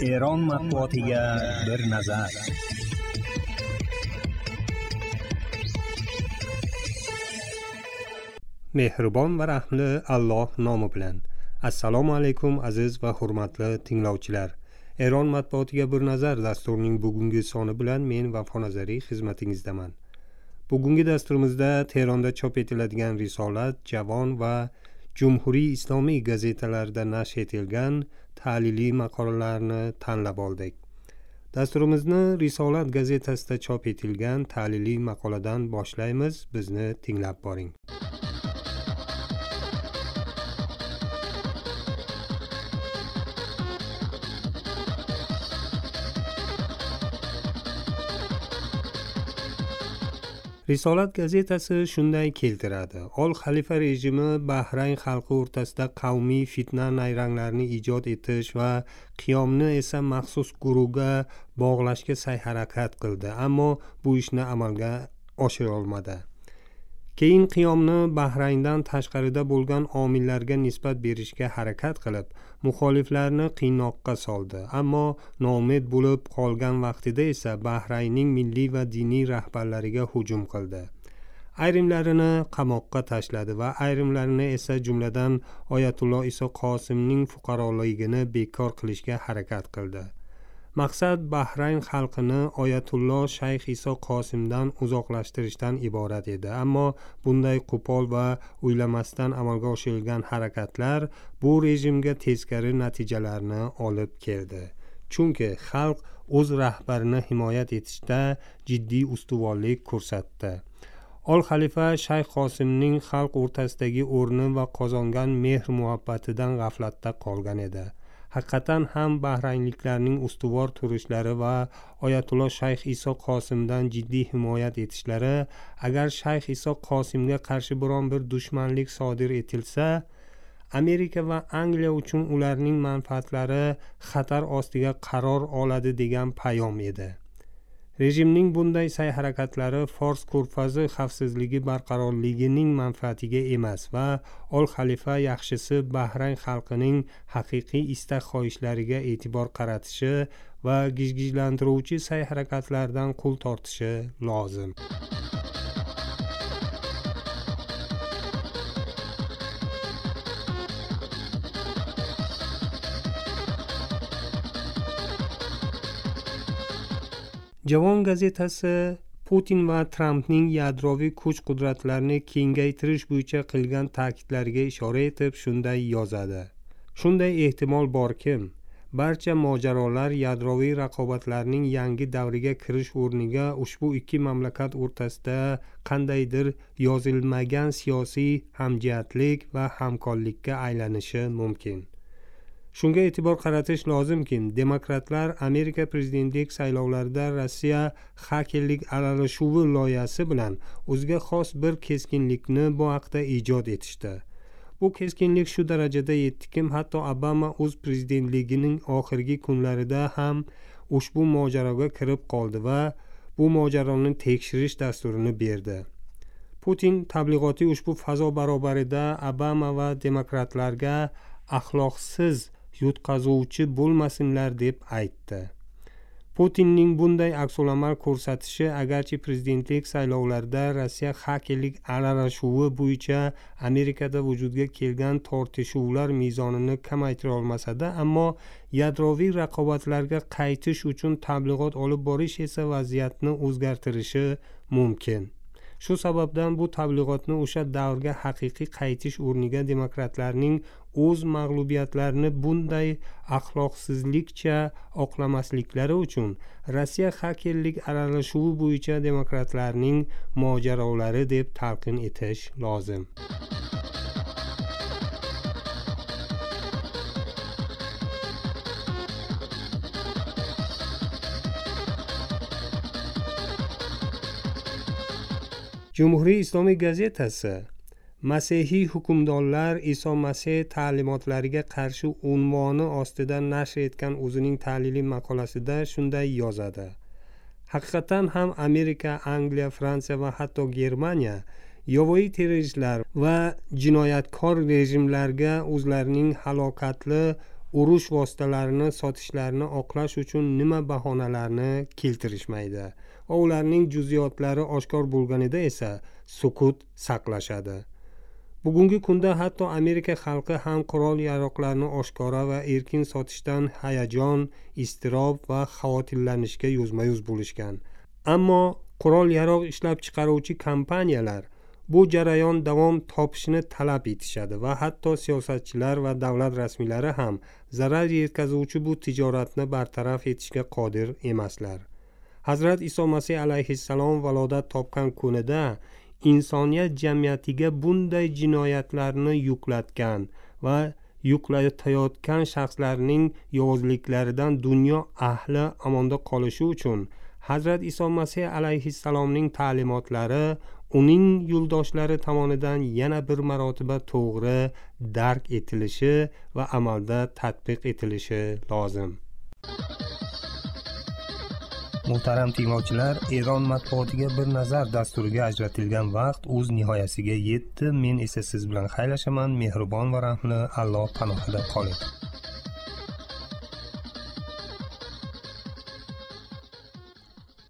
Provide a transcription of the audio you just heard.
Eron matbuotiga bir nazar. Mehribon va rahmli Alloh nomi bilan. Assalomu alaykum aziz va hurmatli tinglovchilar. Eron matbuotiga bir nazar dasturining bugungi soni bilan men Vafo Nazariy xizmatingizdaman. Bugungi dasturimizda Tehronda chop etiladigan Risolat, Javon va Jumhuriy Islomiy gazetalarida nashr etilgan tahliliy maqolalarni tanlab oldik. Dasturimizni Risolat gazetasida chop etilgan tahliliy maqoladan boshlaymiz. Bizni tinglab boring. Risolat gazetasi shunday keltiradi. Ol xalifa rejimi Bahrayn xalqi o'rtasida qavmiy fitna nayranglarni ijod etish va qiyomni esa maxsus guruhga bog'lashga sa'y-harakat qildi, ammo bu ishni amalga oshira olmadi. Keyin qiyomni Bahrayndan tashqarida bo'lgan omillarga nisbat berishga harakat qilib, muxoliflarni qiynoqqa soldi, ammo noumid bo'lib qolgan vaqtida esa Bahraynning milliy va diniy rahbarlariga hujum qildi. Ayrimlarini qamoqqa tashladi va ayrimlarini esa, jumladan Oyatulloh Iso Qosimning fuqaroligini bekor qilishga harakat qildi. Maqsad Bahrayn xalqini Oyatulloh Shayx Iso Qosimdan uzoqlashtirishdan iborat edi, ammo bunday qo'pol va o'ylamasdan amalga oshirilgan harakatlar bu rejimga teskari natijalarni olib keldi. Chunki xalq o'z rahbarini himoya etishda jiddiy ustuvorlik ko'rsatdi. Ol xalifa Shayx Qosimning xalq o'rtasidagi o'rni va qozongan mehr-muhabbatidan g'aflatda qolgan edi. Haqiqatan ham bahraynliklarning ustuvor turishlari va Oyatulloh Shayx Iso Qosimdan jiddiy himoyat etishlari, agar Shayx Iso Qosimga qarshi biron bir dushmanlik sodir etilsa, Amerika va Angliya uchun ularning manfaatlari xatar ostiga qaror oladi degan payom edi. Rejimning bunday sa'y-harakatlari Fors ko'rfazi xavfsizligi barqarorligining manfaatiga emas va ol xalifa yaxshisi Bahrayn xalqining haqiqiy istak-xohishlariga e'tibor qaratishi va gijgijlantiruvchi sa'y-harakatlardan qo'l tortishi lozim. Javon gazetasi Putin va Trampning yadroviy kuch-qudratlarni kengaytirish bo'yicha qilgan ta'kidlariga ishora etib shunday yozadi. Shunday ehtimol borki, barcha mojarolar yadroviy raqobatlarning yangi davriga kirish o'rniga ushbu ikki mamlakat o'rtasida qandaydir yozilmagan siyosiy hamjihatlik va hamkorlikka aylanishi mumkin. Shunga e'tibor qaratish lozimki, demokratlar Amerika prezidentlik saylovlarida Rossiya xakerlik aralashuvi loyihasi bilan o'ziga xos bir keskinlikni bu haqda ijod etishdi. Bu keskinlik shu darajada yetdiki, hatto Obama o'z prezidentligining oxirgi kunlarida ham ushbu mojaroga kirib qoldi va bu mojaroni tekshirish dasturini berdi. Putin tabliğoti ushbu fazo barobarida Obama va demokratlarga axloqsiz yutqazuvchi bo'lmasinlar deb aytdi. Putinning bunday aksolamar ko'rsatishi agarchi prezidentlik saylovlarida Rossiya xakerlik aralashuvi bo'yicha Amerikada vujudga kelgan tortishuvlar mezonini kamaytira olmasa-da, ammo yadroviy raqobatlarga qaytish uchun tabliğot olib borish esa vaziyatni o'zgartirishi mumkin. Shu sababdan bu tabliğotni o'sha davrga haqiqiy qaytish o'rniga demokratlarning o'z mag'lubiyatlarini bunday axloqsizlikcha oqlamasliklari uchun Rossiya xakerlik aralashuvi bo'yicha demokratlarning mojarolari deb talqin etish lozim. Jumhuriy Islomiy gazetasi Masihiy hukmdorlar Iso Masih ta'limotlariga qarshi unvoni ostida nashr etgan o'zining tahliliy maqolasida shunday yozadi. Haqiqatan ham Amerika, Angliya, Fransiya va hatto Germaniya yovvoyi terroristlar va jinoyatkor rejimlarga o'zlarining halokatli urush vositalarini sotishlarini oqlash uchun nima bahonalarni keltirishmaydi va ularning juziyotlari oshkor bo'lganida esa sukut saqlashadi. Bugungi kunda hatto Amerika xalqi ham qurol-yaroqlarni oshkora va erkin sotishdan hayajon, iztirob va xavotirlanishga yuzma-yuz bo'lishgan. Ammo qurol-yaroq ishlab chiqaruvchi kompaniyalar bu jarayon davom topishini talab etishadi va hatto siyosatchilar va davlat rasmiylari ham zarar yetkazuvchi bu tijoratni bartaraf etishga qodir emaslar. Hazrat Iso Masih alayhissalom valodat topgan kunida insoniyat jamiyatiga bunday jinoyatlarni yuklatgan va yuklatayotgan shaxslarning yovuzliklaridan dunyo ahli amonda qolishi uchun Hazrat Iso Masih alayhissalomning ta'limotlari uning yo'ldoshlari tomonidan yana bir marotaba to'g'ri dark etilishi va amalda tatbiq etilishi lozim. Muhtaram tinglovchilar, Eron matbuotiga bir nazar dasturiga ajratilgan vaqt o'z nihoyasiga yetdi. Men esa siz bilan xayrlashaman. Mehribon va rahmli Alloh panohida qoling.